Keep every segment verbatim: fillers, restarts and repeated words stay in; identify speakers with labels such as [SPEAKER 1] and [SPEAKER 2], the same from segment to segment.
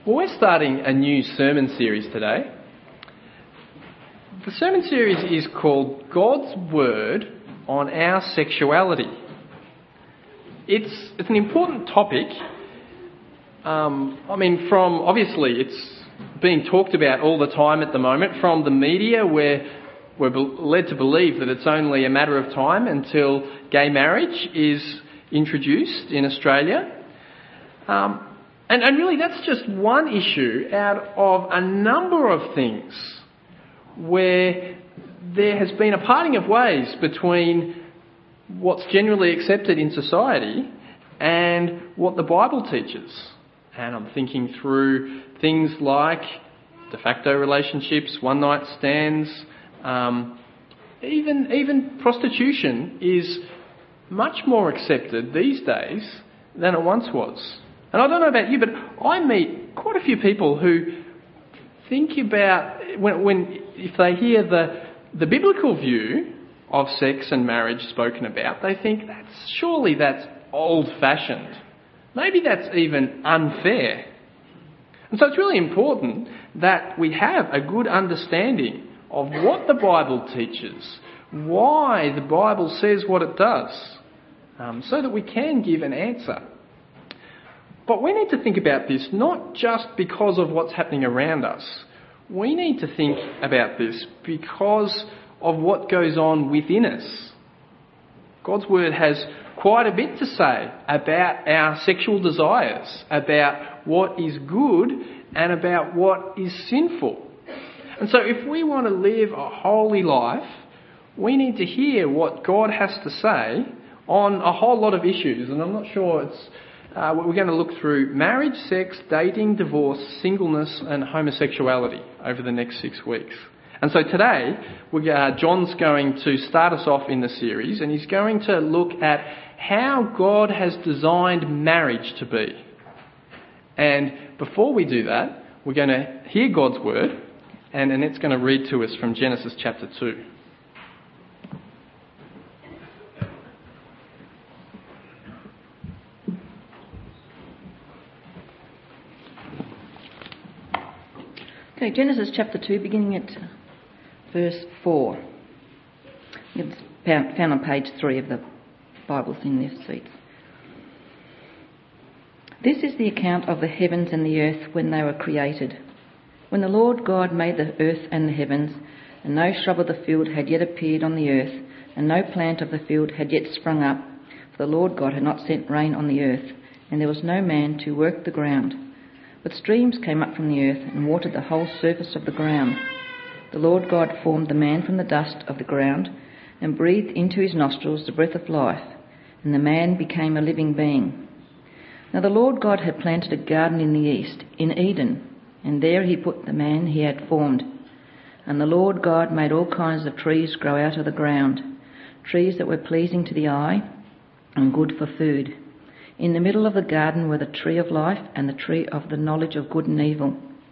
[SPEAKER 1] Well, we're starting a new sermon series today. The sermon series is called God's Word on Our Sexuality. It's it's an important topic. Um, I mean, from obviously it's being talked about all the time at the moment from the media, where we're led to believe that it's only a matter of time until gay marriage is introduced in Australia. Um, and, and really that's just one issue out of a number of things where there has been a parting of ways between what's generally accepted in society and what the Bible teaches. And I'm thinking through things like de facto relationships, one-night stands, um, even even prostitution is much more accepted these days than it once was. And I don't know about you, but I meet quite a few people who think about, when, when if they hear the the biblical view of sex and marriage spoken about, they think that's surely that's old-fashioned. Maybe that's even unfair. And so it's really important that we have a good understanding of what the Bible teaches, why the Bible says what it does, um, so that we can give an answer. But we need to think about this not just because of what's happening around us. We need to think about this because of what goes on within us. God's Word has quite a bit to say about our sexual desires, about what is good and about what is sinful. And so if we want to live a holy life, we need to hear what God has to say on a whole lot of issues. And I'm not sure it's... Uh, we're going to look through marriage, sex, dating, divorce, singleness and homosexuality over the next six weeks. And so today, we, uh, John's going to start us off in the series, and he's going to look at how God has designed marriage to be. And before we do that, we're going to hear God's Word, and Annette's going to read to us from Genesis chapter two.
[SPEAKER 2] Okay, Genesis chapter two, beginning at verse four. It's found on page three of the Bibles in their seats. This is the account of the heavens and the earth when they were created. When the Lord God made the earth and the heavens, and no shrub of the field had yet appeared on the earth, and no plant of the field had yet sprung up, for the Lord God had not sent rain on the earth, and there was no man to work the ground. But streams came up from the earth and watered the whole surface of the ground. The Lord God formed the man from the dust of the ground and breathed into his nostrils the breath of life, and the man became a living being. Now the Lord God had planted a garden in the east, in Eden, and there he put the man he had formed. And the Lord God made all kinds of trees grow out of the ground, trees that were pleasing to the eye and good for food. In the middle of the garden were the tree of life and the tree of the knowledge of good and evil.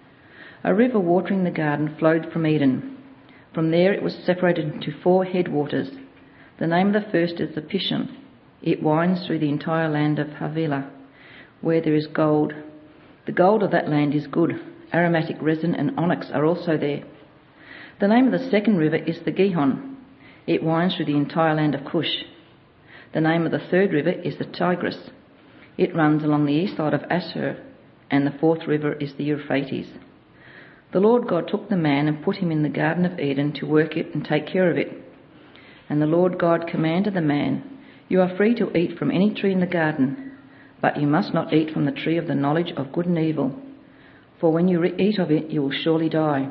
[SPEAKER 2] A river watering the garden flowed from Eden. From there it was separated into four headwaters. The name of the first is the Pishon. It winds through the entire land of Havilah, where there is gold. The gold of that land is good. Aromatic resin and onyx are also there. The name of the second river is the Gihon. It winds through the entire land of Cush. The name of the third river is the Tigris. It runs along the east side of Ashur, and the fourth river is the Euphrates. The Lord God took the man and put him in the Garden of Eden to work it and take care of it. And the Lord God commanded the man, "You are free to eat from any tree in the garden, but you must not eat from the tree of the knowledge of good and evil, for when you eat of it you will surely die."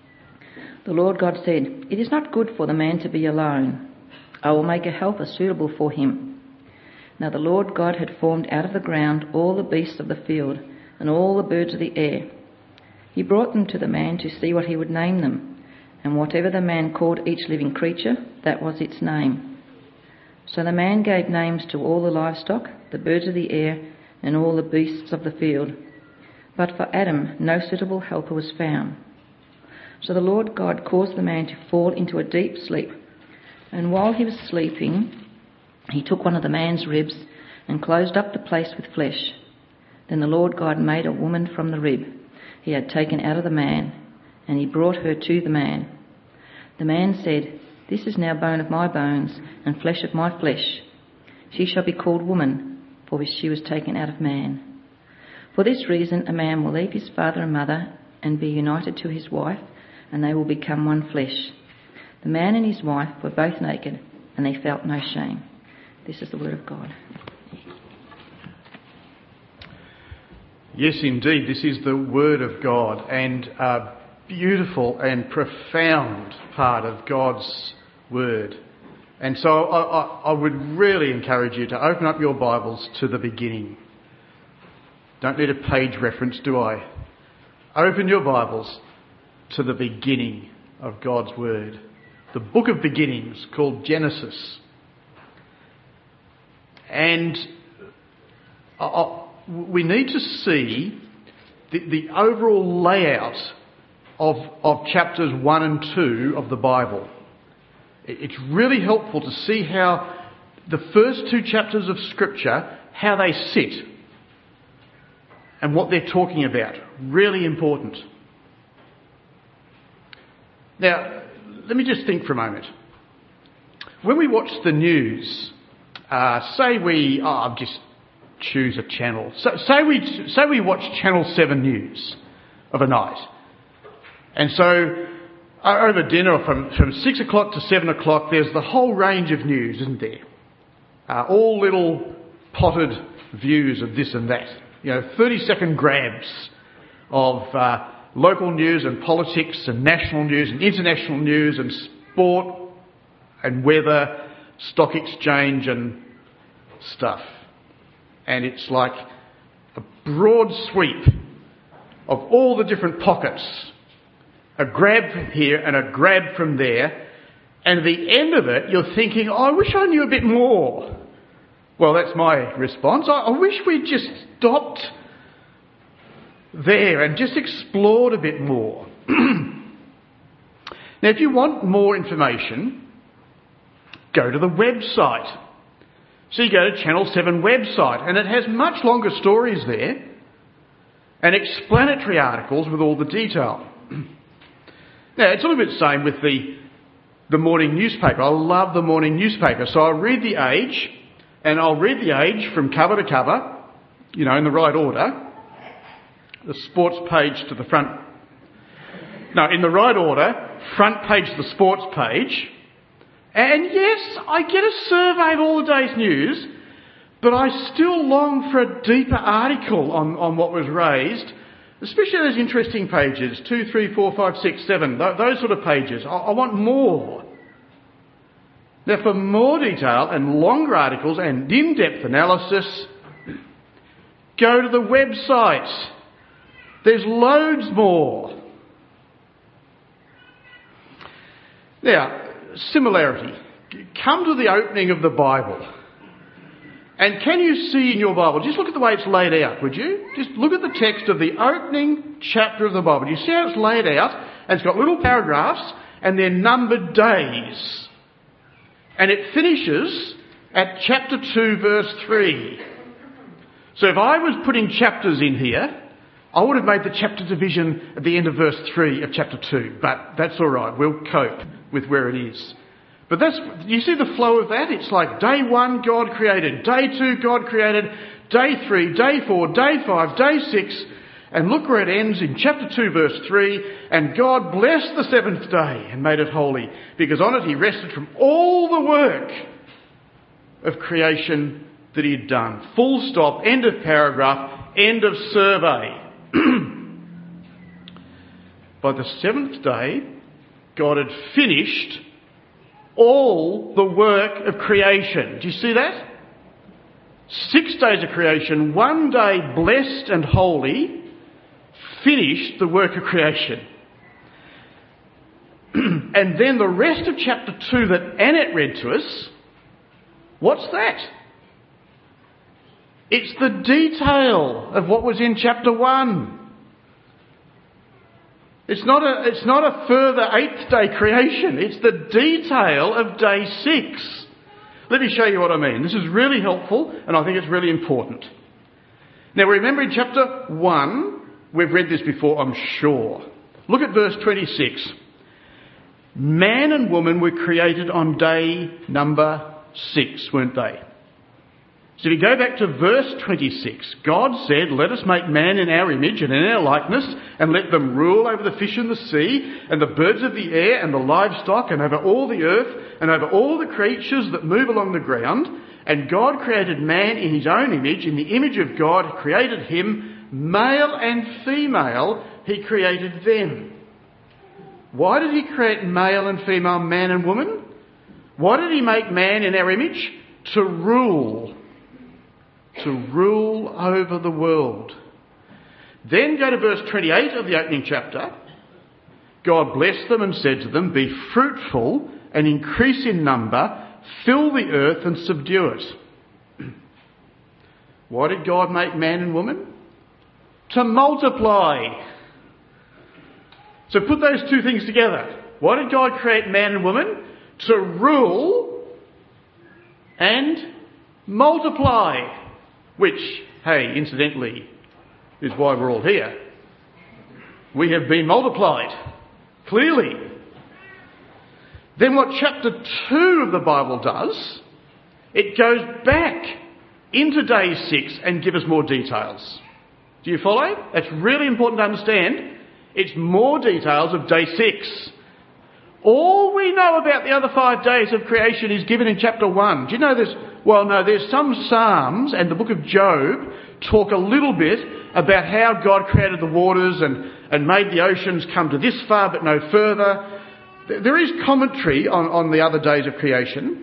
[SPEAKER 2] The Lord God said, "It is not good for the man to be alone. I will make a helper suitable for him." Now the Lord God had formed out of the ground all the beasts of the field and all the birds of the air. He brought them to the man to see what he would name them, and whatever the man called each living creature, that was its name. So the man gave names to all the livestock, the birds of the air, and all the beasts of the field. But for Adam no suitable helper was found. So the Lord God caused the man to fall into a deep sleep, and while he was sleeping, he took one of the man's ribs and closed up the place with flesh. Then the Lord God made a woman from the rib he had taken out of the man, and he brought her to the man. The man said, "This is now bone of my bones and flesh of my flesh. She shall be called woman, for she was taken out of man. For this reason a man will leave his father and mother and be united to his wife, and they will become one flesh. The man and his wife were both naked, and they felt no shame." This is the word of God.
[SPEAKER 3] Yes, indeed, this is the Word of God, and a beautiful and profound part of God's Word. And so I, I, I would really encourage you to open up your Bibles to the beginning. Don't need a page reference, do I? Open your Bibles to the beginning of God's Word. The book of beginnings called Genesis. And I, I, we need to see the, the overall layout of, of chapters one and two of the Bible. It's really helpful to see how the first two chapters of Scripture, how they sit and what they're talking about. Really important. Now, let me just think for a moment. When we watch the news, uh, say we, oh, I'll just choose a channel. So, say we say we watch Channel seven News of a night. And so over dinner from, from six o'clock to seven o'clock, there's the whole range of news, isn't there? Uh, all little potted views of this and that. You know, thirty-second grabs of uh, local news and politics and national news and international news and sport and weather, stock exchange and stuff. And it's like a broad sweep of all the different pockets. A grab from here and a grab from there. And at the end of it, you're thinking, oh, I wish I knew a bit more. Well, that's my response. I, I wish we'd just stopped there and just explored a bit more. Now, if you want more information, go to the website. So you go to Channel seven website, and it has much longer stories there and explanatory articles with all the detail. Now, it's a little bit the same with the, the morning newspaper. I love the morning newspaper. So I'll read The Age, and I'll read The Age from cover to cover, you know, in the right order. The sports page to the front. No, in the right order, front page to the sports page. And yes, I get a survey of all the day's news, but I still long for a deeper article on, on what was raised, especially those interesting pages, two, three, four, five, six, seven, th- those sort of pages. I, I want more. Now, for more detail and longer articles and in-depth analysis, go to the website. There's loads more. Now, similarity. Come to the opening of the Bible. And can you see in your Bible, just look at the way it's laid out, would you? Just look at the text of the opening chapter of the Bible. Do you see how it's laid out? And it's got little paragraphs and they're numbered days. And it finishes at chapter two, verse three. So if I was putting chapters in here, I would have made the chapter division at the end of verse three of chapter two. But that's all right. We'll cope with where it is. But that's, you see the flow of that? It's like day one, God created. Day two, God created. Day three, day four, day five, day six. And look where it ends in chapter two, verse three. And God blessed the seventh day and made it holy, because on it he rested from all the work of creation that he had done. Full stop, end of paragraph, end of survey. By the seventh day, God had finished all the work of creation. Do you see that? Six days of creation, one day blessed and holy, finished the work of creation. And then the rest of chapter two that Annette read to us, what's that? It's the detail of what was in chapter one. It's not a, it's not a further eighth day creation. It's the detail of day six. Let me show you what I mean. This is really helpful and I think it's really important. Now remember in chapter one, We've read this before, I'm sure. Look at verse twenty-six. Man and woman were created on day number six, weren't they? So if you go back to verse twenty-six, God said, let us make man in our image and in our likeness, and let them rule over the fish in the sea, and the birds of the air, and the livestock, and over all the earth, and over all the creatures that move along the ground. And God created man in his own image. In the image of God created him, male and female, he created them. Why did he create male and female, man and woman? Why did he make man in our image? To rule. To rule over the world. Then go to verse twenty-eight of the opening chapter. God blessed them and said to them, be fruitful and increase in number, fill the earth and subdue it. Why did God make man and woman? To multiply. So put those two things together. Why did God create man and woman? To rule and multiply. Which, hey, incidentally, is why we're all here. We have been multiplied, clearly. Then what chapter two of the Bible does, it goes back into day six and gives us more details. Do you follow? That's really important to understand. It's more details of day six. All we know about the other five days of creation is given in chapter one. Do you know this? Well, no, there's some Psalms and the book of Job talk a little bit about how God created the waters and, and made the oceans come to this far but no further. There is commentary on, on the other days of creation,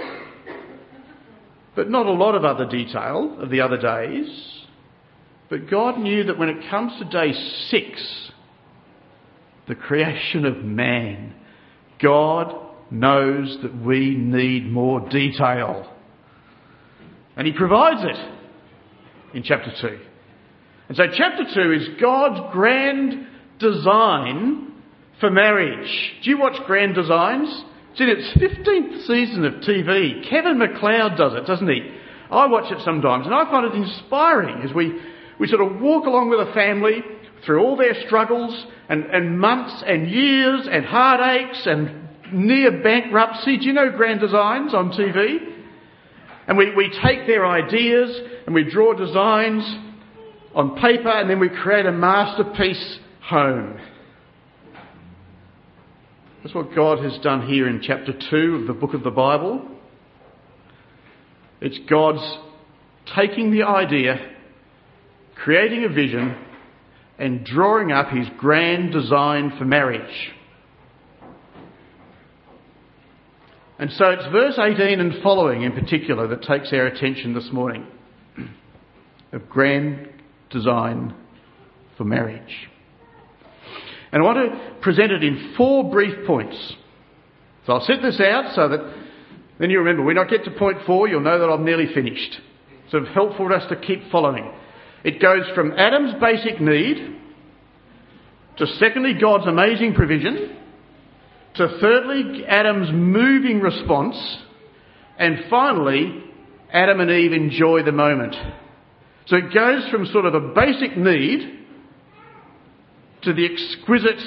[SPEAKER 3] but not a lot of other detail of the other days. But God knew that when it comes to day six, the creation of man, God knows that we need more detail. And he provides it in chapter two. And so chapter two is God's grand design for marriage. Do you watch Grand Designs? It's in its fifteenth season of T V. Kevin MacLeod does it, doesn't he? I watch it sometimes and I find it inspiring as we, we sort of walk along with a family through all their struggles and, and months and years and heartaches and near bankruptcy. Do you know Grand Designs on T V? And we, we take their ideas and we draw designs on paper and then we create a masterpiece home. That's what God has done here in chapter two of the book of the Bible. It's God's taking the idea, creating a vision, and drawing up his grand design for marriage. And so it's verse eighteen and following in particular that takes our attention this morning. Of grand design for marriage. And I want to present it in four brief points. So I'll set this out so that then you remember, when I get to point four, you'll know that I'm nearly finished. So it's helpful for us to keep following. It goes from Adam's basic need to secondly, God's amazing provision, to thirdly, Adam's moving response, and finally, Adam and Eve enjoy the moment. So it goes from sort of a basic need to the exquisite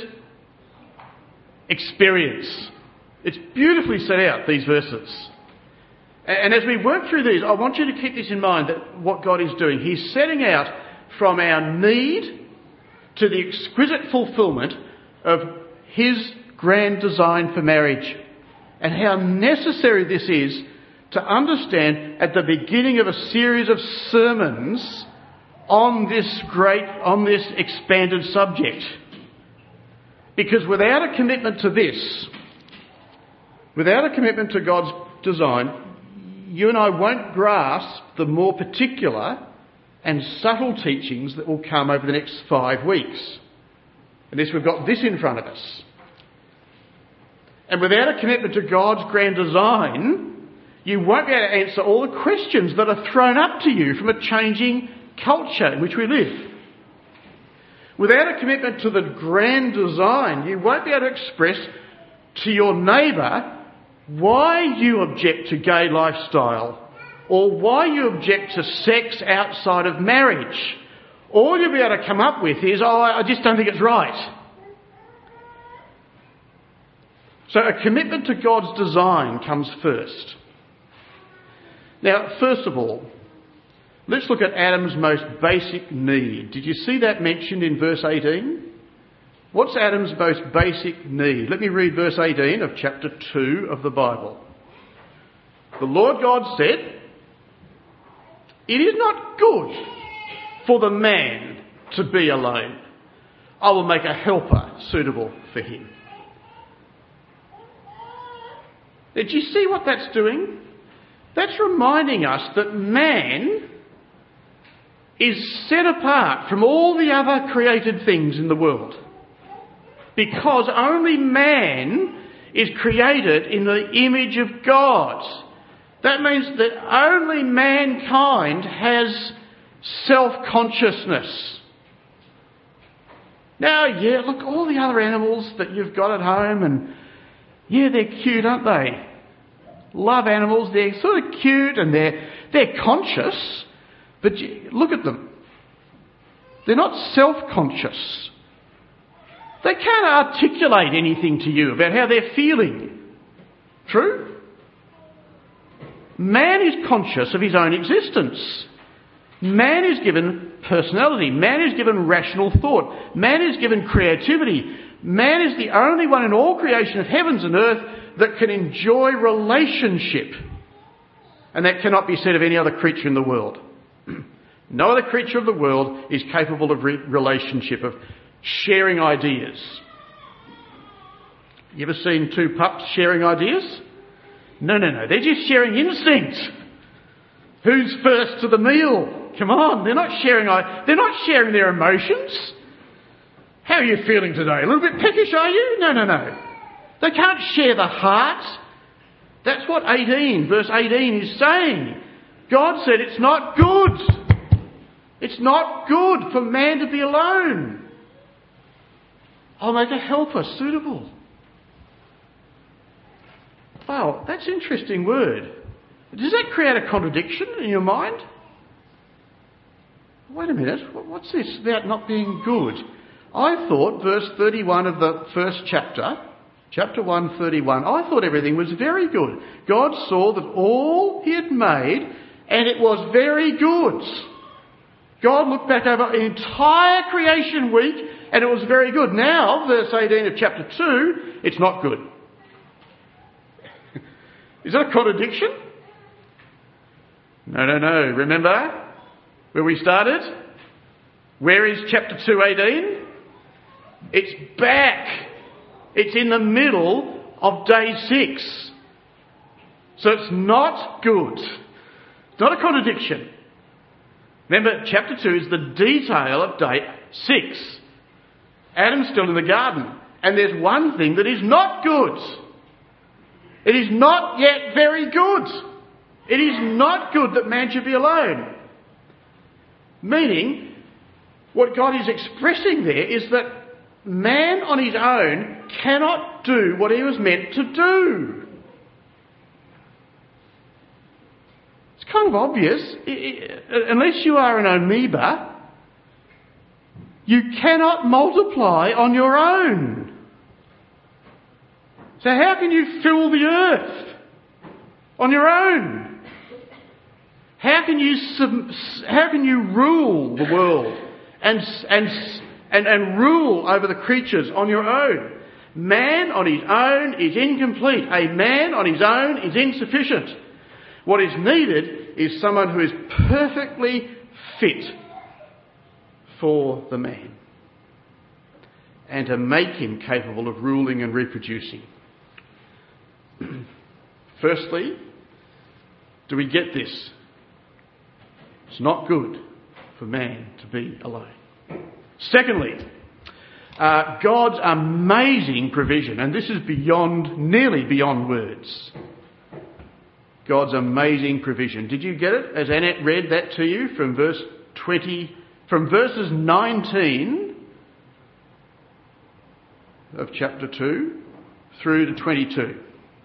[SPEAKER 3] experience. It's beautifully set out, these verses. And as we work through these, I want you to keep this in mind, that what God is doing. He's setting out from our need to the exquisite fulfilment of his grand design for marriage, and how necessary this is to understand at the beginning of a series of sermons on this great, on this expanded subject. Because without a commitment to this, without a commitment to God's design, you and I won't grasp the more particular and subtle teachings that will come over the next five weeks. And this, we've got this in front of us. And without a commitment to God's grand design, you won't be able to answer all the questions that are thrown up to you from a changing culture in which we live. Without a commitment to the grand design, you won't be able to express to your neighbour why you object to gay lifestyle, or why you object to sex outside of marriage, all you'll be able to come up with is, oh, I just don't think it's right. So a commitment to God's design comes first. Now, first of all, let's look at Adam's most basic need. Did you see that mentioned in verse eighteen? What's Adam's most basic need? Let me read verse eighteen of chapter two of the Bible. The Lord God said, "It is not good for the man to be alone. I will make a helper suitable for him." Did you see what that's doing? That's reminding us that man is set apart from all the other created things in the world, because only man is created in the image of God. That means that only mankind has self-consciousness. Now, yeah, look, all the other animals that you've got at home, and yeah, they're cute, aren't they? Love animals, they're sort of cute and they're, they're conscious, but you, look at them. They're not self-conscious. They can't articulate anything to you about how they're feeling. True? Man is conscious of his own existence. Man is given personality. Man is given rational thought. Man is given creativity. Man is the only one in all creation of heavens and earth that can enjoy relationship. And that cannot be said of any other creature in the world. No other creature of the world is capable of re- relationship, of sharing ideas. You ever seen two pups sharing ideas? No, no, no. They're just sharing instinct. Who's first to the meal? Come on, they're not sharing. They're not sharing their emotions. How are you feeling today? A little bit peckish, are you? No, no, no. They can't share the heart. That's what eighteen, verse eighteen is saying. God said it's not good. It's not good for man to be alone. I'll make a helper suitable. Wow, that's an interesting word. Does that create a contradiction in your mind? Wait a minute, what's this about not being good? I thought verse thirty-one of the first chapter, chapter one, thirty-one, I thought everything was very good. God saw that all he had made, and it was very good. God looked back over an entire creation week, and it was very good. Now, verse eighteen of chapter two, it's not good. Is that a contradiction? No, no, no. Remember where we started? Where is chapter two eighteen? It's back. It's in the middle of day six. So it's not good. It's not a contradiction. Remember, chapter two is the detail of day six. Adam's still in the garden. And there's one thing that is not good. It is not yet very good. It is not good that man should be alone. Meaning, what God is expressing there is that man on his own cannot do what he was meant to do. It's kind of obvious. Unless you are an amoeba, you cannot multiply on your own. So how can you fill the earth on your own? How can you sub, how can you rule the world and and and and rule over the creatures on your own? Man on his own is incomplete. A man on his own is insufficient. What is needed is someone who is perfectly fit for the man, and to make him capable of ruling and reproducing. Firstly, do we get this? It's not good for man to be alone. Secondly, uh, God's amazing provision, and this is beyond, nearly beyond words. God's amazing provision. Did you get it? As Annette read that to you from verse twenty, from verses nineteen of chapter two through to twenty-two.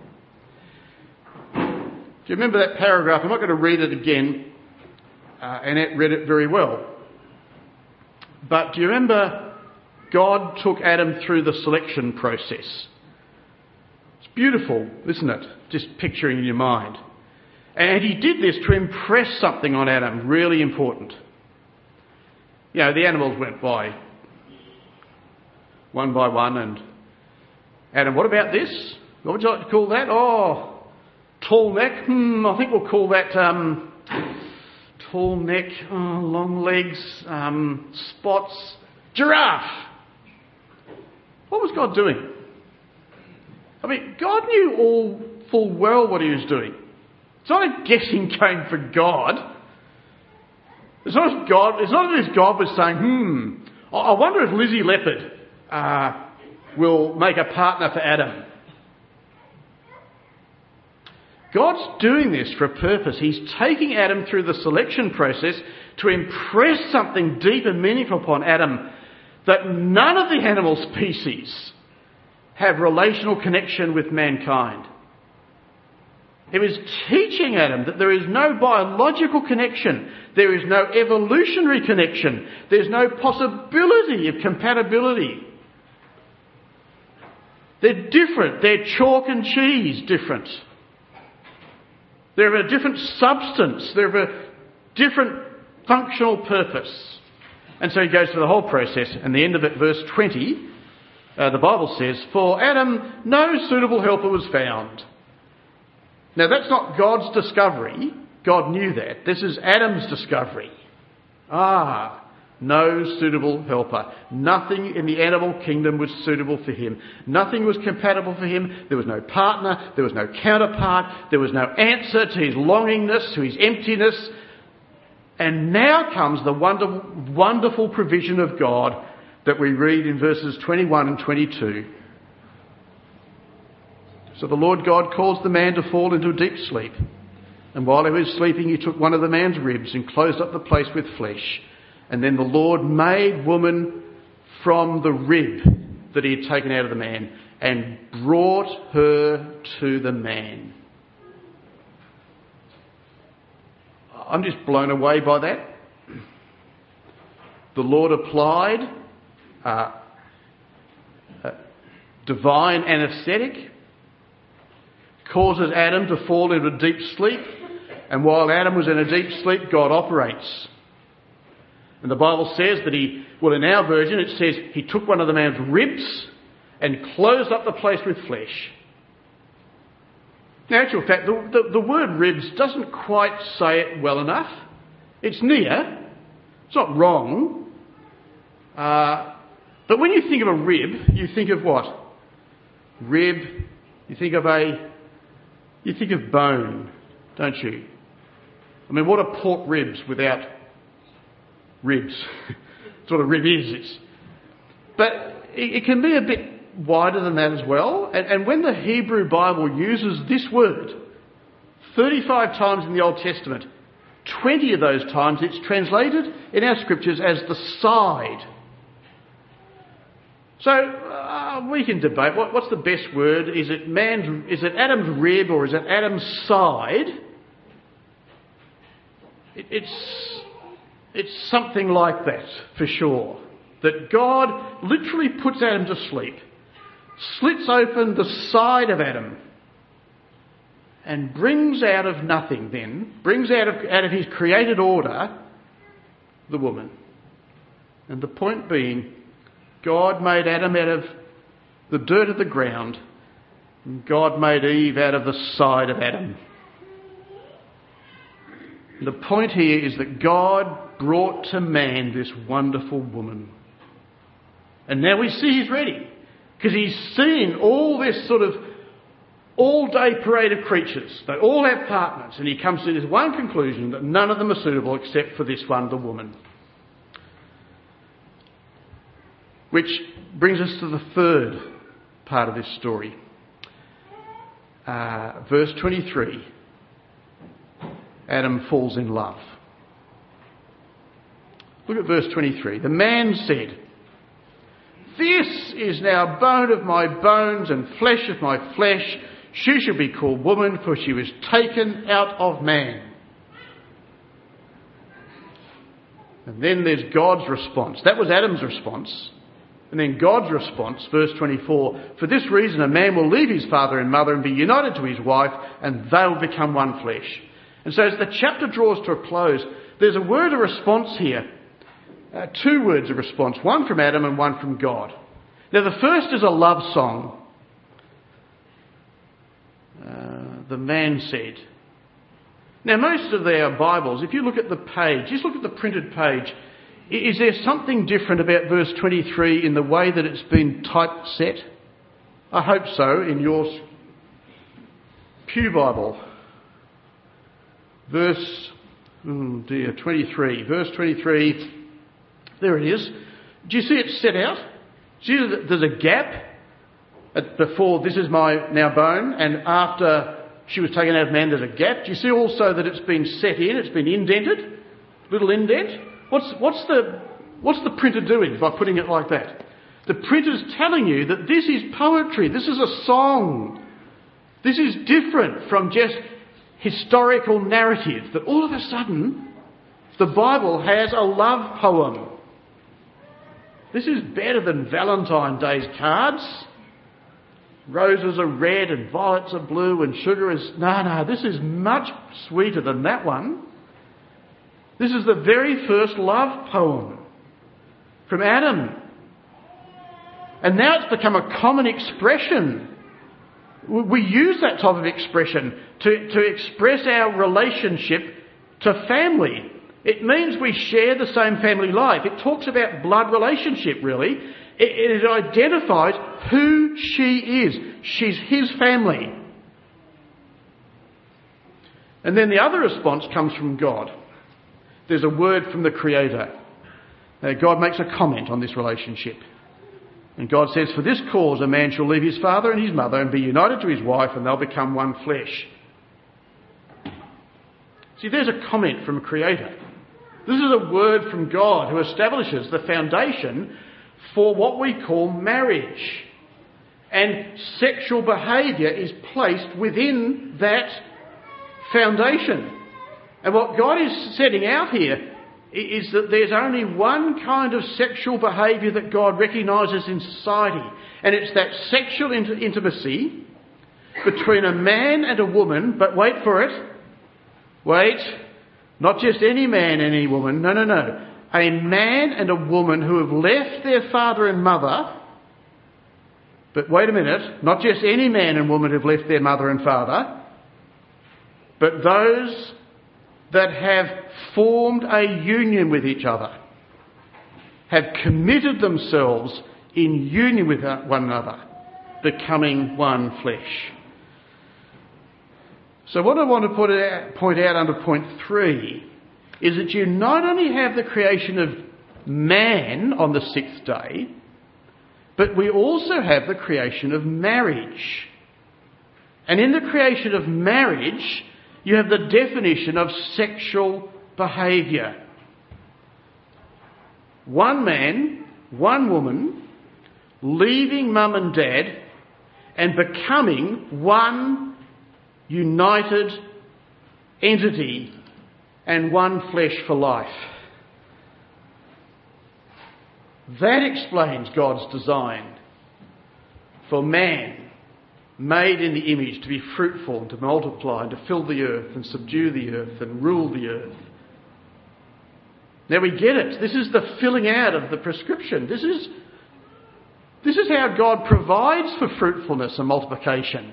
[SPEAKER 3] Do you remember that paragraph? I'm not going to read it again. Uh, Annette read it very well. But do you remember God took Adam through the selection process? It's beautiful, isn't it? Just picturing in your mind. And he did this to impress something on Adam, really important. You know, the animals went by one by one, and Adam, what about this? What would you like to call that? Oh, tall neck. Hmm, I think we'll call that um, tall neck, oh, long legs, um, spots, giraffe. What was God doing? I mean, God knew all full well what he was doing. It's not a guessing game for God. It's not as God. It's not as if God was saying, "Hmm, I wonder if Lizzie Leopard uh, will make a partner for Adam." God's doing this for a purpose. He's taking Adam through the selection process to impress something deep and meaningful upon Adam, that none of the animal species have relational connection with mankind. He was teaching Adam that there is no biological connection, there is no evolutionary connection, there's no possibility of compatibility. They're different, they're chalk and cheese different. They're of a different substance, they're of a different functional purpose. And so he goes through the whole process, and the end of it, verse twenty, uh, the Bible says, "For Adam no suitable helper was found." Now that's not God's discovery. God knew that. This is Adam's discovery. Ah, no suitable helper. Nothing in the animal kingdom was suitable for him. Nothing was compatible for him. There was no partner. There was no counterpart. There was no answer to his longingness, to his emptiness. And now comes the wonderful, wonderful provision of God that we read in verses twenty-one and twenty-two. So the Lord God caused the man to fall into a deep sleep. And while he was sleeping, he took one of the man's ribs and closed up the place with flesh. And then the Lord made woman from the rib that he had taken out of the man and brought her to the man. I'm just blown away by that. The Lord applied uh, uh, divine anaesthetic, causes Adam to fall into a deep sleep, and while Adam was in a deep sleep, God operates. And the Bible says that he, well in our version it says he took one of the man's ribs and closed up the place with flesh. In actual fact, the, the, the word ribs doesn't quite say it well enough. It's near. It's not wrong. Uh, but when you think of a rib, you think of what? Rib, you think of a, you think of bone, don't you? I mean, what are pork ribs without ribs? That's what a rib is. It's, but it, it can be a bit wider than that as well. And, and when the Hebrew Bible uses this word thirty-five times in the Old Testament, twenty of those times it's translated in our scriptures as the side. So uh, we can debate what, what's the best word. Is it man's? Is it Adam's rib or is it Adam's side? It, it's it's something like that for sure. That God literally puts Adam to sleep, slits open the side of Adam, and brings out of nothing. Then brings out of out of his created order the woman. And the point being, God made Adam out of the dirt of the ground, and God made Eve out of the side of Adam. The point here is that God brought to man this wonderful woman. And now we see he's ready, because he's seen all this sort of all-day parade of creatures. They all have partners, and he comes to this one conclusion, that none of them are suitable except for this one, the woman. Which brings us to the third part of this story. Uh, verse twenty-three. Adam falls in love. Look at verse twenty-three. The man said, "This is now bone of my bones and flesh of my flesh. She shall be called woman, for she was taken out of man." And then there's God's response. That was Adam's response. And then God's response, verse twenty-four, for this reason a man will leave his father and mother and be united to his wife, and they'll become one flesh. And so as the chapter draws to a close, there's a word of response here. Uh, two words of response, one from Adam and one from God. Now the first is a love song. Uh, the man said. Now most of our Bibles, if you look at the page, just look at the printed page, is there something different about verse twenty-three in the way that it's been typeset? I hope so in your Pew Bible. Verse, oh dear, twenty-three. Verse twenty-three, there it is. Do you see it set out? See that there's a gap at before this is my now bone, and after she was taken out of man there's a gap. Do you see also that it's been set in, it's been indented? Little indent. What's, what's, the, what's the printer doing by putting it like that? The printer's telling you that this is poetry, this is a song. This is different from just historical narrative, that all of a sudden the Bible has a love poem. This is better than Valentine's Day's cards. Roses are red and violets are blue and sugar is... No, no, this is much sweeter than that one. This is the very first love poem from Adam. And now it's become a common expression. We use that type of expression to, to express our relationship to family. It means we share the same family life. It talks about blood relationship, really. It, it identifies who she is. She's his family. And then the other response comes from God. There's a word from the Creator. Now, God makes a comment on this relationship. And God says, for this cause a man shall leave his father and his mother and be united to his wife, and they'll become one flesh. See, there's a comment from a Creator. This is a word from God who establishes the foundation for what we call marriage. And sexual behaviour is placed within that foundation. And what God is setting out here is that there's only one kind of sexual behaviour that God recognises in society. And it's that sexual int- intimacy between a man and a woman. But wait for it. Wait. Not just any man and any woman. No, no, no. A man and a woman who have left their father and mother. But wait a minute. Not just any man and woman who've left their mother and father. But those that have formed a union with each other, have committed themselves in union with one another, becoming one flesh. So what I want to put out, point out under point three is that you not only have the creation of man on the sixth day, but we also have the creation of marriage. And in the creation of marriage, you have the definition of sexual behaviour. One man, one woman, leaving mum and dad and becoming one united entity and one flesh for life. That explains God's design for man, made in the image to be fruitful and to multiply and to fill the earth and subdue the earth and rule the earth. Now we get it. This is the filling out of the prescription. This is, this is how God provides for fruitfulness and multiplication.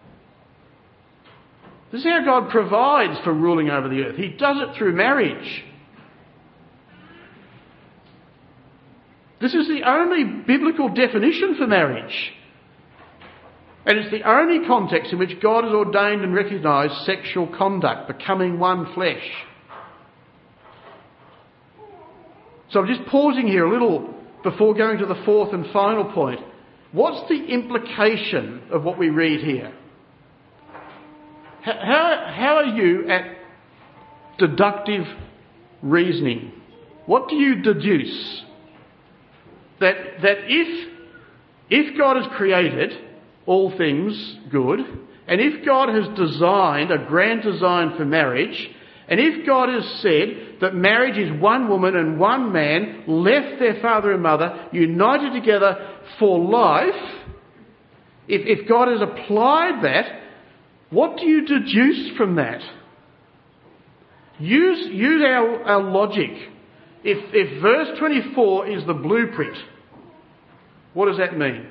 [SPEAKER 3] This is how God provides for ruling over the earth. He does it through marriage. This is the only biblical definition for marriage. And it's the only context in which God has ordained and recognised sexual conduct, becoming one flesh. So I'm just pausing here a little before going to the fourth and final point. What's the implication of what we read here? How, how are you at deductive reasoning? What do you deduce? That, that if, if God has created all things good, and if God has designed a grand design for marriage, And if God has said that marriage is one woman and one man, left their father and mother, united together for life, if, if God has applied that, what do you deduce from that? Use, use our, our logic. If, if verse twenty-four is the blueprint, what does that mean?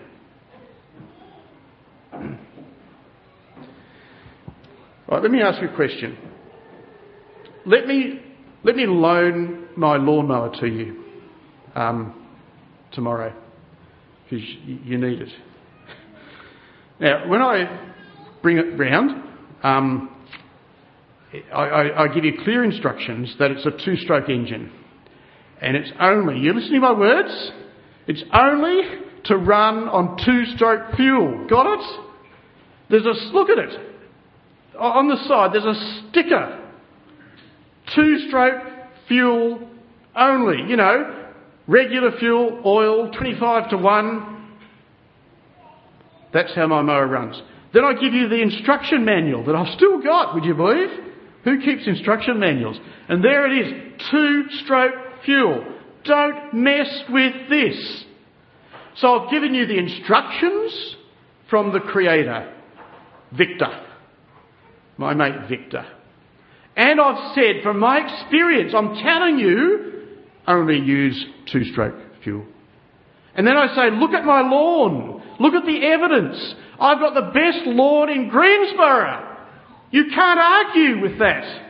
[SPEAKER 3] Right, let me ask you a question. Let me let me loan my lawnmower to you um, tomorrow, because you, you need it. Now, when I bring it round, um, I, I, I give you clear instructions that it's a two-stroke engine, and it's only, you listening to my words? It's only to run on two-stroke fuel. Got it? There's a look at it. On the side, there's a sticker. Two-stroke fuel only. You know, regular fuel, oil, twenty-five to one. That's how my mower runs. Then I give you the instruction manual that I've still got, would you believe? Who keeps instruction manuals? And there it is, two-stroke fuel. Don't mess with this. So I've given you the instructions from the Creator, Victor. My mate Victor. And I've said, from my experience, I'm telling you, only use two-stroke fuel. And then I say, look at my lawn. Look at the evidence. I've got the best lawn in Greensboro. You can't argue with that.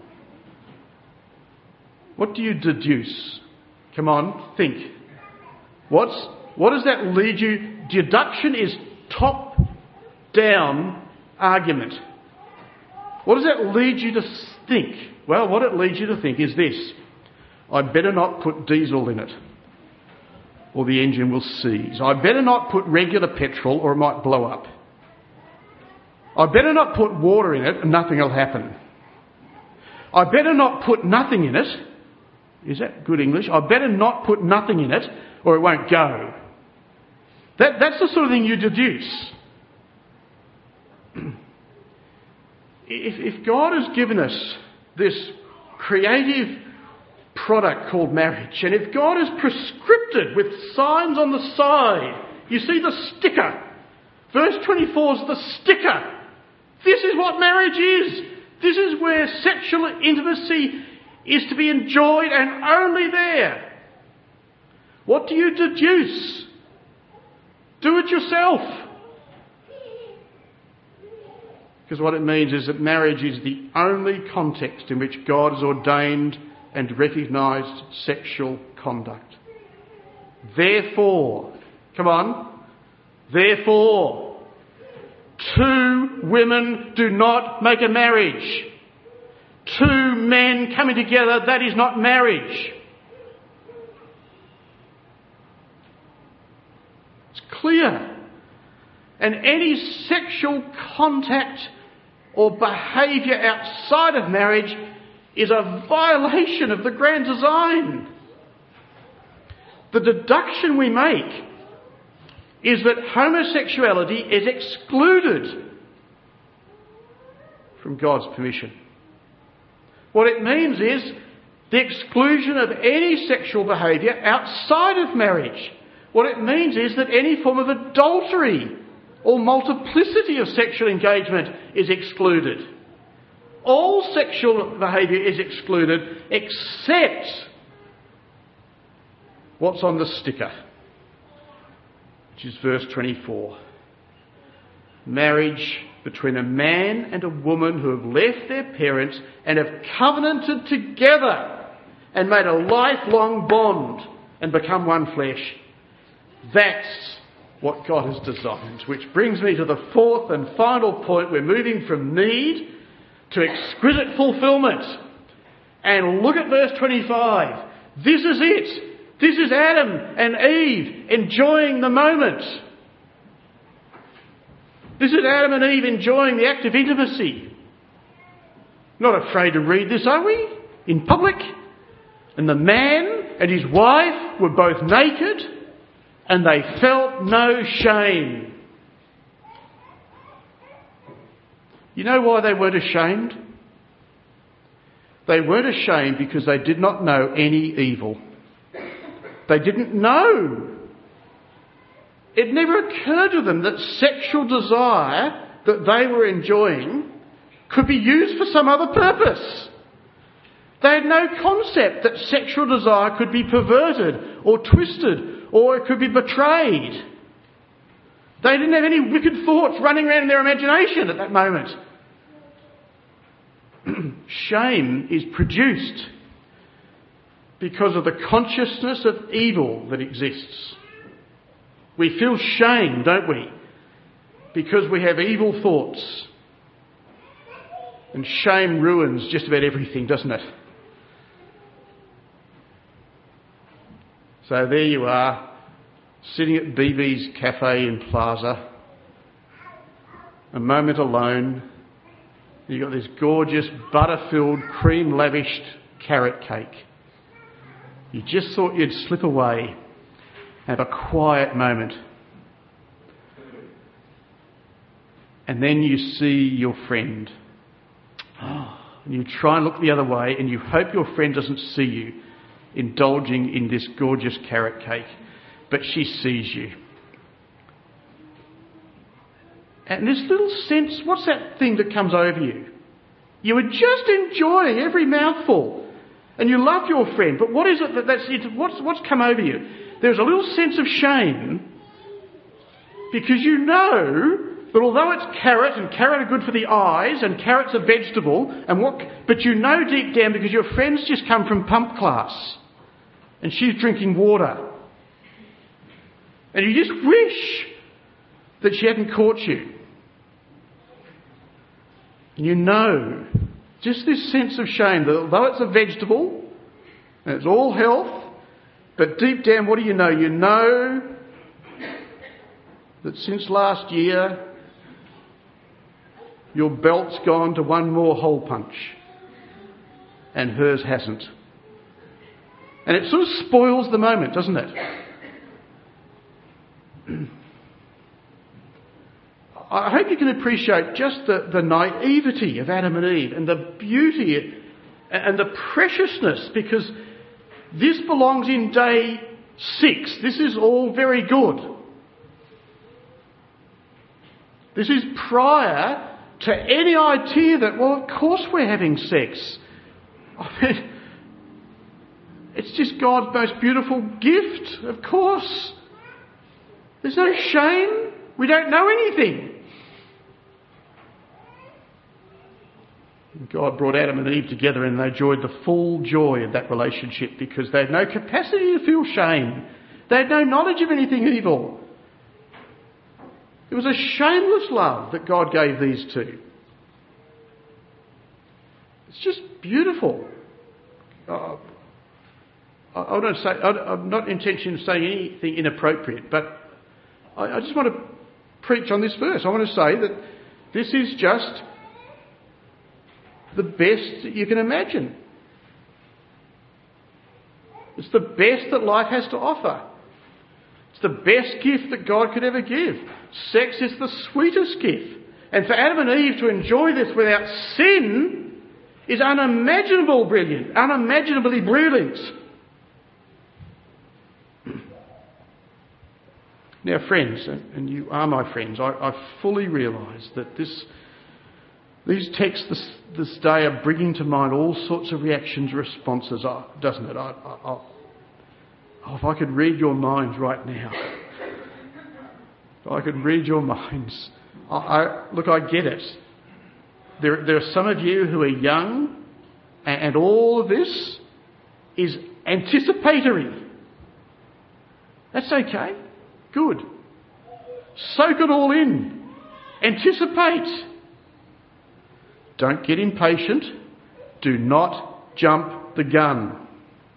[SPEAKER 3] What do you deduce? Come on, think. What's, what does that lead you? Deduction is top-down argument. What does that lead you to think? Well, what it leads you to think is this. I better not put diesel in it, or the engine will seize. I better not put regular petrol, or it might blow up. I better not put water in it, and nothing will happen. I better not put nothing in it. Is that good English? I better not put nothing in it, or it won't go. That, that's the sort of thing you deduce. If, if God has given us this creative product called marriage, and if God has prescripted with signs on the side, you see the sticker. Verse twenty-four is the sticker. This is what marriage is. This is where sexual intimacy is to be enjoyed, and only there. What do you deduce? Do it yourself. Because what it means is that marriage is the only context in which God has ordained and recognised sexual conduct. Therefore, come on, therefore, two women do not make a marriage. Two men coming together, that is not marriage. It's clear. And any sexual contact or behaviour outside of marriage is a violation of the grand design. The deduction we make is that homosexuality is excluded from God's permission. What it means is the exclusion of any sexual behaviour outside of marriage. What it means is that any form of adultery or multiplicity of sexual engagement is excluded. All sexual behaviour is excluded except what's on the sticker, which is verse twenty-four. Marriage between a man and a woman who have left their parents and have covenanted together and made a lifelong bond and become one flesh. That's what God has designed. Which brings me to the fourth and final point. We're moving from need to exquisite fulfilment. And look at verse twenty-five. This is it. This is Adam and Eve enjoying the moment. This is Adam and Eve enjoying the act of intimacy. Not afraid to read this, are we? In public. And the man and his wife were both naked, and they felt no shame. You know why they weren't ashamed? They weren't ashamed because they did not know any evil. They didn't know. It never occurred to them that sexual desire that they were enjoying could be used for some other purpose. They had no concept that sexual desire could be perverted or twisted or it could be betrayed. They didn't have any wicked thoughts running around in their imagination at that moment. Shame is produced because of the consciousness of evil that exists. We feel shame, don't we? Because we have evil thoughts. And shame ruins just about everything, doesn't it? So there you are, sitting at B B's Cafe in Plaza, a moment alone. You've got this gorgeous butter-filled, cream-lavished carrot cake. You just thought you'd slip away, have a quiet moment. And then you see your friend. And you try and look the other way and you hope your friend doesn't see you indulging in this gorgeous carrot cake. But she sees you. And this little sense, what's that thing that comes over you? You were just enjoying every mouthful. And you love your friend. But what is it that that's it? What's, what's come over you? There's a little sense of shame. Because you know that although it's carrot, and carrot are good for the eyes, and carrot's a vegetable, and what, but you know deep down because your friend's just come from pump class. And she's drinking water. And you just wish that she hadn't caught you. You know, just this sense of shame that although it's a vegetable, and it's all health, but deep down, what do you know? You know that since last year, your belt's gone to one more hole punch, and hers hasn't. And it sort of spoils the moment, doesn't it? I hope you can appreciate just the, the naivety of Adam and Eve and the beauty and the preciousness, because this belongs in day six. This is all very good. This is prior to any idea that, well, of course we're having sex. I mean, it's just God's most beautiful gift, of course. There's no shame. We don't know anything. God brought Adam and Eve together and they enjoyed the full joy of that relationship because they had no capacity to feel shame. They had no knowledge of anything evil. It was a shameless love that God gave these two. It's just beautiful. Uh, I, I don't say, I, I'm not intention of saying anything inappropriate, but I, I just want to preach on this verse. I want to say that this is just the best that you can imagine. It's the best that life has to offer. It's the best gift that God could ever give. Sex is the sweetest gift. And for Adam and Eve to enjoy this without sin is unimaginable brilliant, unimaginably brilliant. Now, friends, and you are my friends, I, I fully realise that this These texts this, this day are bringing to mind all sorts of reactions, responses, doesn't it? I, I, I, oh, if I could read your minds right now. If I could read your minds. I, I, look, I get it. There, there are some of you who are young and, and all of this is anticipatory. That's okay. Good. Soak it all in. Anticipate. Don't get impatient. Do not jump the gun.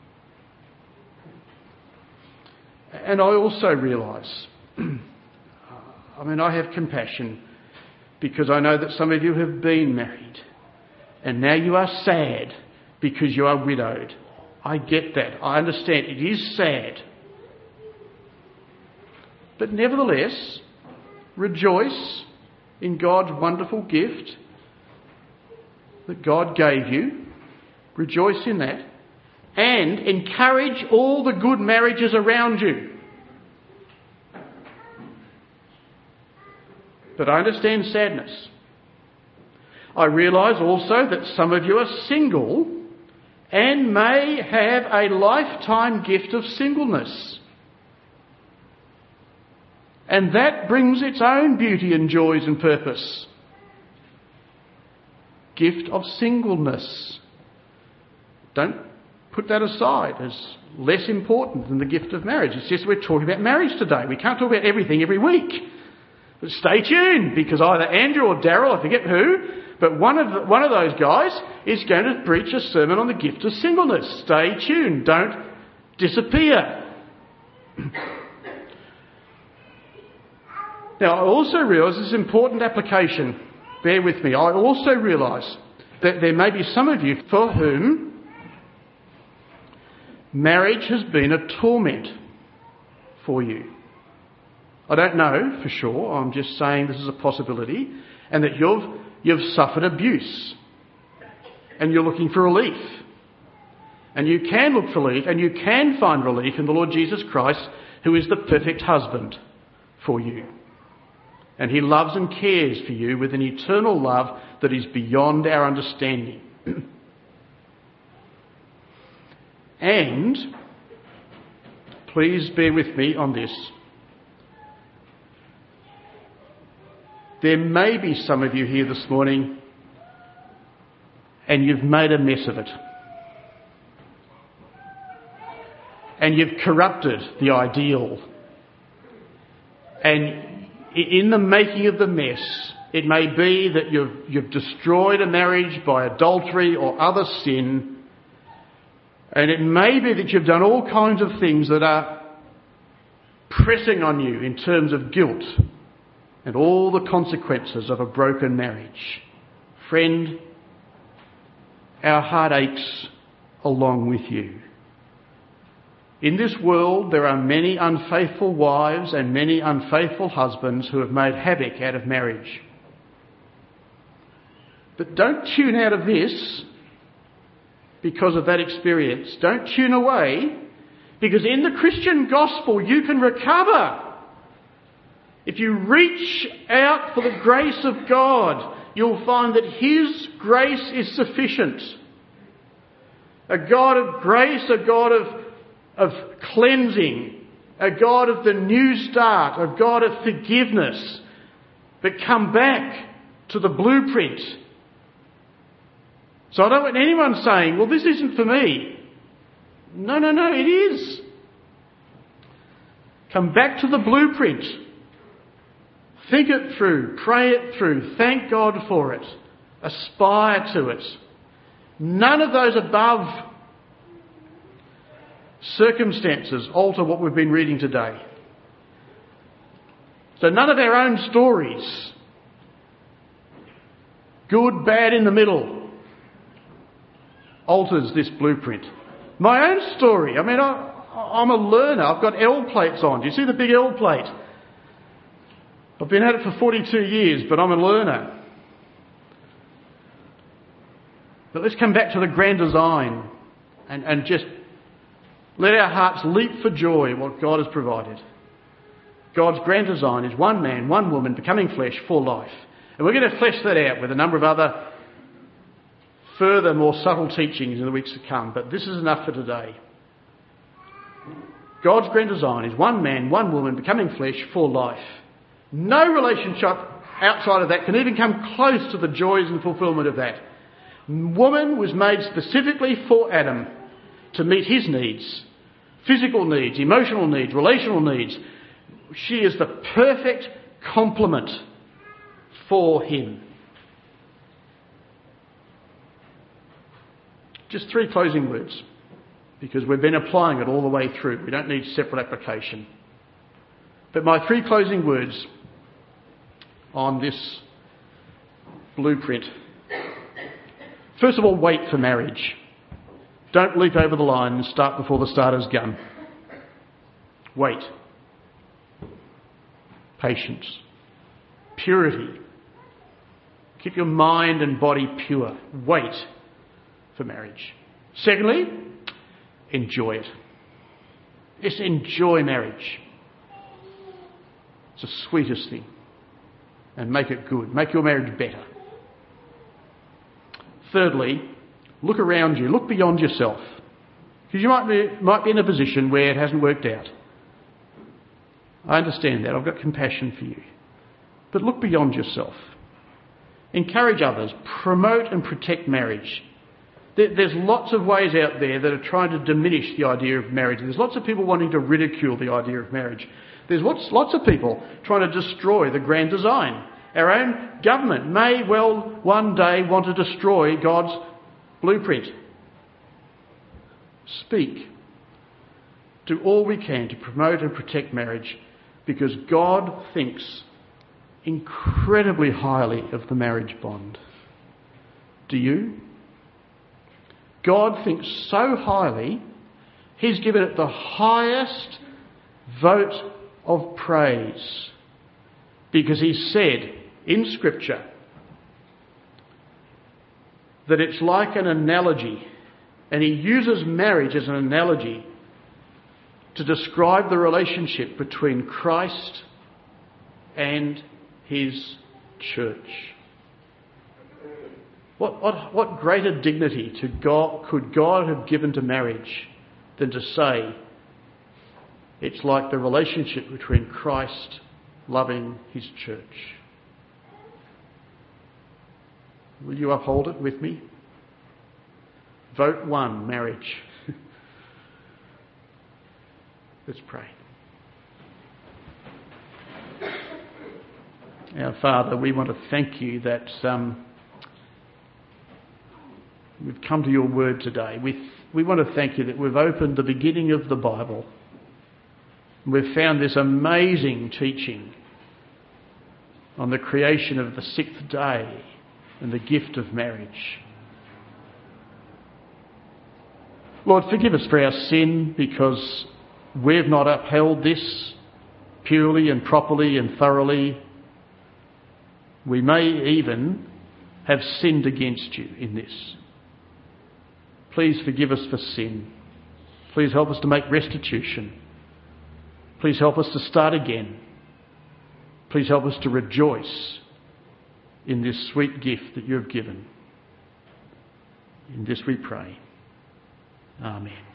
[SPEAKER 3] And I also realise, I mean, I have compassion because I know that some of you have been married and now you are sad because you are widowed. I get that. I understand. It is sad. But nevertheless, rejoice in God's wonderful gift that God gave you. Rejoice in that. And encourage all the good marriages around you. But I understand sadness. I realise also that some of you are single and may have a lifetime gift of singleness. And that brings its own beauty and joys and purpose. Gift of singleness. Don't put that aside as less important than the gift of marriage. It's just we're talking about marriage today. We can't talk about everything every week. But stay tuned, because either Andrew or Daryl, I forget who, but one of the, one of those guys is going to preach a sermon on the gift of singleness. Stay tuned. Don't disappear. Now, I also realise this is important application. Bear with me. I also realise that there may be some of you for whom marriage has been a torment for you. I don't know for sure. I'm just saying this is a possibility, and that you've you've suffered abuse, and you're looking for relief. And you can look for relief, and you can find relief in the Lord Jesus Christ, who is the perfect husband for you. And he loves and cares for you with an eternal love that is beyond our understanding. And please bear with me on this. There may be some of you here this morning and you've made a mess of it. And you've corrupted the ideal. And in the making of the mess, it may be that you've, you've destroyed a marriage by adultery or other sin. And it may be that you've done all kinds of things that are pressing on you in terms of guilt and all the consequences of a broken marriage. Friend, our heart aches along with you. In this world, there are many unfaithful wives and many unfaithful husbands who have made havoc out of marriage. But don't tune out of this because of that experience. Don't tune away, because in the Christian gospel you can recover. If you reach out for the grace of God, you'll find that His grace is sufficient. A God of grace, a God of, of cleansing, a God of the new start, a God of forgiveness. But come back to the blueprint. So I don't want anyone saying, well, this isn't for me. No, no, no, it is. Come back to the blueprint. Think it through, pray it through, thank God for it, aspire to it. None of those above circumstances alter what we've been reading today. So none of our own stories, good, bad, in the middle, alters this blueprint. My own story, I mean, I, I'm a learner. I've got L plates on. Do you see the big L plate? I've been at it for forty-two years, but I'm a learner. But let's come back to the grand design and, and just let our hearts leap for joy at what God has provided. God's grand design is one man, one woman becoming flesh for life. And we're going to flesh that out with a number of other further, more subtle teachings in the weeks to come. But this is enough for today. God's grand design is one man, one woman becoming flesh for life. No relationship outside of that can even come close to the joys and fulfilment of that. Woman was made specifically for Adam to meet his needs. Physical needs, emotional needs, relational needs. She is the perfect complement for him. Just three closing words, because we've been applying it all the way through. We don't need separate application. But my three closing words on this blueprint. First of all, wait for marriage. Don't leap over the line and start before the starter's gun. Wait. Patience. Purity. Keep your mind and body pure. Wait for marriage. Secondly, enjoy it. Just enjoy marriage. It's the sweetest thing. And make it good. Make your marriage better. Thirdly, look around you. Look beyond yourself. Because you might be, might be in a position where it hasn't worked out. I understand that. I've got compassion for you. But look beyond yourself. Encourage others. Promote and protect marriage. There, there's lots of ways out there that are trying to diminish the idea of marriage. There's lots of people wanting to ridicule the idea of marriage. There's lots, lots of people trying to destroy the grand design. Our own government may well one day want to destroy God's blueprint. Speak. Do all we can to promote and protect marriage, because God thinks incredibly highly of the marriage bond. Do you? God thinks so highly, He's given it the highest vote of praise, because He said in Scripture that it's like an analogy, and He uses marriage as an analogy to describe the relationship between Christ and His church. What, what, what greater dignity to God could God have given to marriage than to say it's like the relationship between Christ loving His church? Will you uphold it with me? Vote one, marriage. Let's pray. Our Father, we want to thank you that um, we've come to your word today. We, we want to thank you that we've opened the beginning of the Bible. We've found this amazing teaching on the creation of the sixth day and the gift of marriage. Lord, forgive us for our sin, because we've not upheld this purely and properly and thoroughly. We may even have sinned against you in this. Please forgive us for sin. Please help us to make restitution. Please help us to start again. Please help us to rejoice in this sweet gift that you have given. In this we pray. Amen.